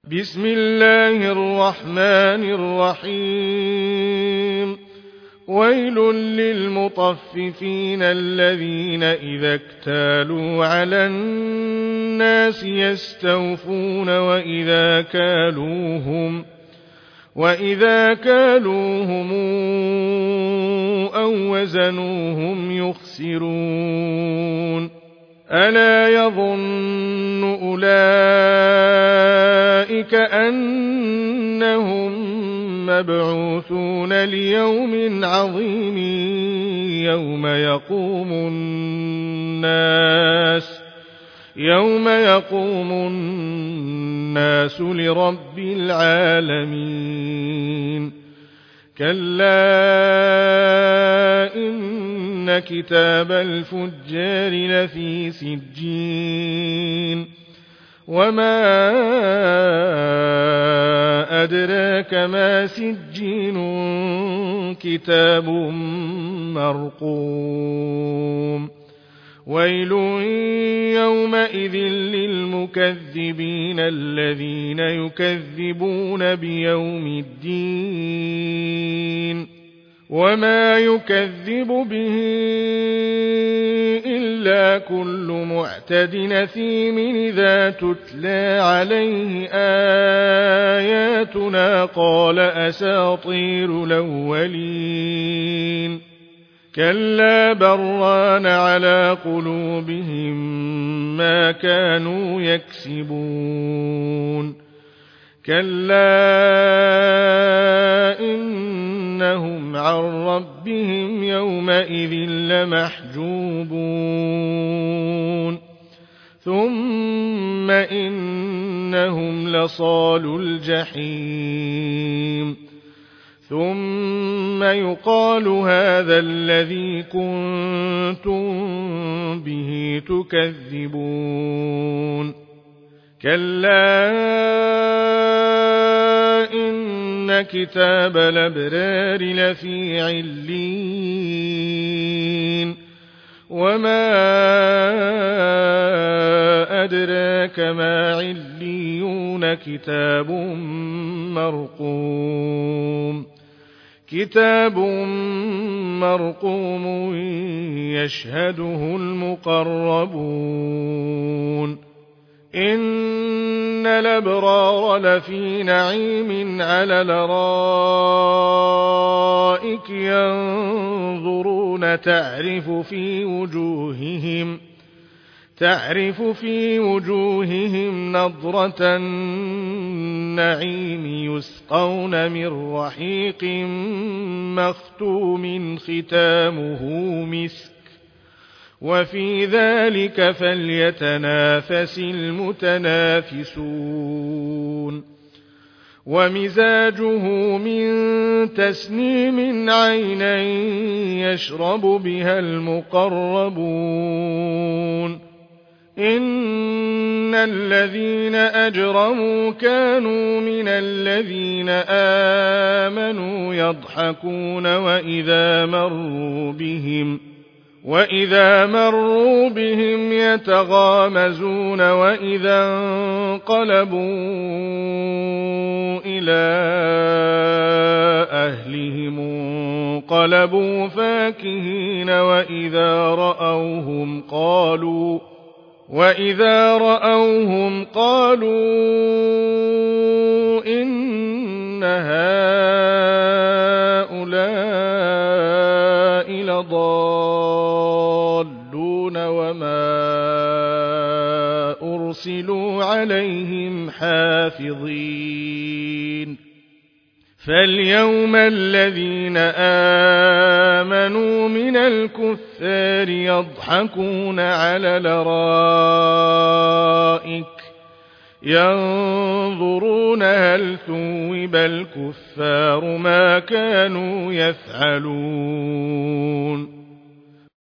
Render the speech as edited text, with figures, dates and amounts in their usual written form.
بسم الله الرحمن الرحيم. ويل للمطففين الذين إذا اكتالوا على الناس يستوفون وإذا كالوهم أو وزنوهم يخسرون. ألا يظن أولئك أنهم مبعوثون ليوم عظيم يوم يقوم الناس لرب العالمين. كلا إن كتاب الفجار لفي سجين. وما أدراك ما سجين كتاب مرقوم. ويل يومئذ للمكذبين الذين يكذبون بيوم الدين. وما يكذب به إلا كل معتد أثيم إذا تتلى عليه آياتنا قال أساطير الأولين. كلا بران على قلوبهم ما كانوا يكسبون. كلا إنهم عن ربهم يومئذ لمحجوبون. ثم إنهم لصالو الجحيم. ثم يقال هذا الذي كنتم به تكذبون. كلا إن كتاب الأبرار لفي عليين. وما أدراك ما عليون كتاب مرقوم يشهده المقربون. إن الأبرار لفي نعيم على الأرائك ينظرون تعرف في وجوههم نضرة النعيم يسقون من رحيق مختوم ختامه مسك وفي ذلك فليتنافس المتنافسون. ومزاجه من تسنيم عينا يشرب بها المقربون. إن الذين أجرموا كانوا من الذين آمنوا يضحكون وإذا مروا بهم يتغامزون وإذا انقلبوا إلى أهلهم انقلبوا فاكهين وإذا رأوهم قالوا إن هؤلاء لضالون وما أرسلوا عليهم حافظين. فاليوم الذين آمنوا من الكفار يضحكون على الأرائك ينظرون هل ثوب الكفار ما كانوا يفعلون.